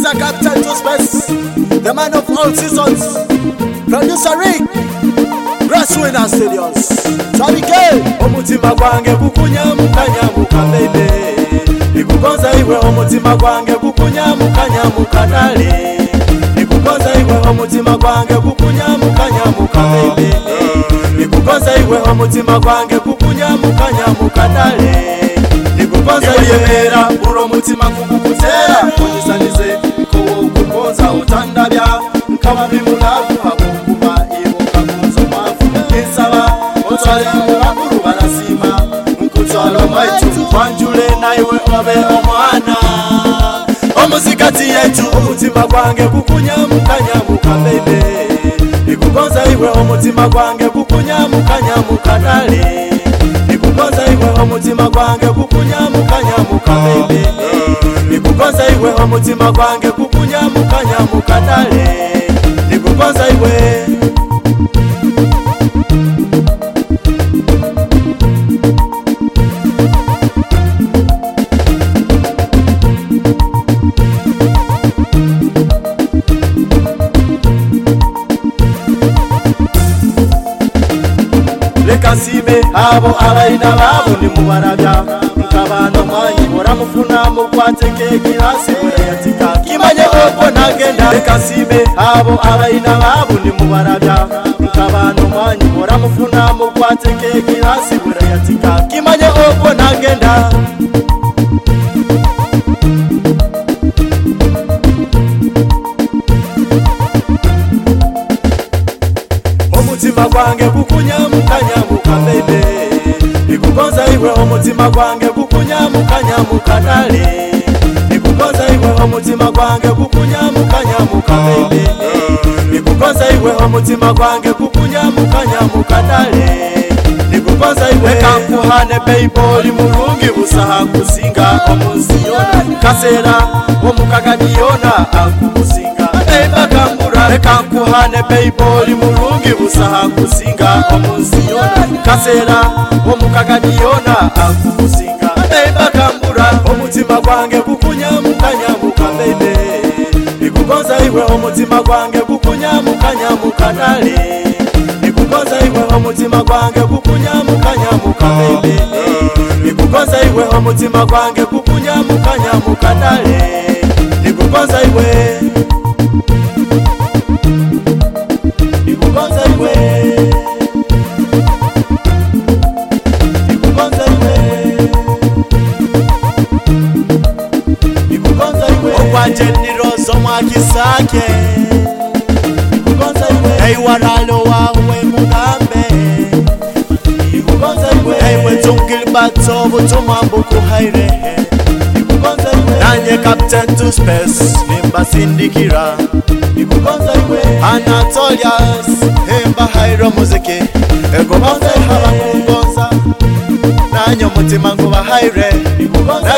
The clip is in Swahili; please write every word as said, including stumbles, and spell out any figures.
Producer Captain to Space, the man of all seasons. Producer Rick, Grasswinner Studios. Charlie K. Omutima gwange kukunyamuka nyamuka baby. Nikugonza iwe omutima gwange kukunyamuka nyamuka dali. Nikugonza iwe omutima gwange kukunyamuka nyamuka baby. Nikugonza iwe omutima gwange kukunyamuka nyamuka dali. Nikugonza yemera uro mutima kukukutera kunisanize ko kugonza utandabya nkaba bimulavu hakukuba ibuka kunzo mafu insaba otwale mubakuru barasima nkutwalo maitu kwanjule naiwe obe omwana omuzikati yetu omutima gwange kukunyamuka nyamuka baby nikugonza iwe omutima gwange kukunyamuka nyamuka dali nikugonza iwe omutima gwange kukunyamuka nyamuka baby nikugonza iwe omutima gwange kukunyamuka nyamuka dali nikugonza iwe Lekasibe abo abaina babo ni mubarabya nkabano mwanyi muramufuna mukwateke kirasi yatika kimanye opo nagenda lekasibe abo abaina babo ni mubarabya nkabano mwanyi muramufuna mukwateke kirasi yatika kimanye opo nagenda omutima gwange kukunyamuka nyamuka baby nikugonza iwe omutima gwange kukunyamuka nyamuka dali nikugonza iwe omutima gwange kukunyamuka nyamuka baby nikugonza iwe omutima gwange kukunyamuka nyamuka dali nikugonza iwe kankuhane baby mulungi busaha kusinga omuziyona kasera omukagadiyona akukusinga baby kambura kankuhane baby mulungi busaha kusinga omuziyona kasera omukagadiyona akukusinga baby kambura omutima gwange kukunyamuka nyamuka baby nikugonza iwe omutima gwange kukunyamuka nyamuka dali nikugonza iwe omutima gwange kukunyamuka nyamuka baby nikugonza iwe omutima gwange kukunyamuka nyamuka dali nikugonza iwe nikugonza iwe nikugonza iwe nikugonza iwe okwanje nirozo mwakisake nikugonza iwe eiwaralo wawe mugambe nikugonza iwe eiwe tungilbato butumambu kuhairehe nikugonza iwe nanye Captain to Space nimba sindikira nikugonza iwe Anatolias hemba hairo muziki egogonza haba kugonza nanyo mutima nguba haire nikugonza